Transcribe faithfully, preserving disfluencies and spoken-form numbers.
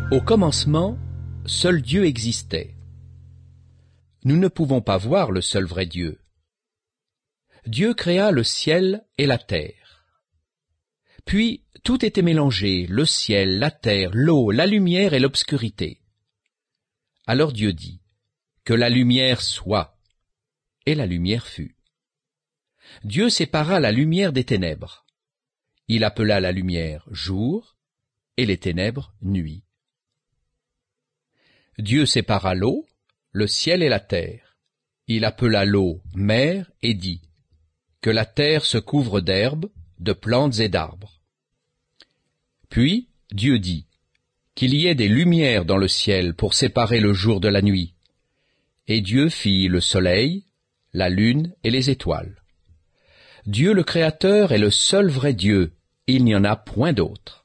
Au commencement, seul Dieu existait. Nous ne pouvons pas voir le seul vrai Dieu. Dieu créa le ciel et la terre. Puis tout était mélangé, le ciel, la terre, l'eau, la lumière et l'obscurité. Alors Dieu dit, « Que la lumière soit !» Et la lumière fut. Dieu sépara la lumière des ténèbres. Il appela la lumière jour et les ténèbres nuit. Dieu sépara l'eau, le ciel et la terre. Il appela l'eau mer et dit, « Que la terre se couvre d'herbes, de plantes et d'arbres. » Puis Dieu dit, « Qu'il y ait des lumières dans le ciel pour séparer le jour de la nuit. » Et Dieu fit le soleil, la lune et les étoiles. Dieu le Créateur est le seul vrai Dieu, il n'y en a point d'autre.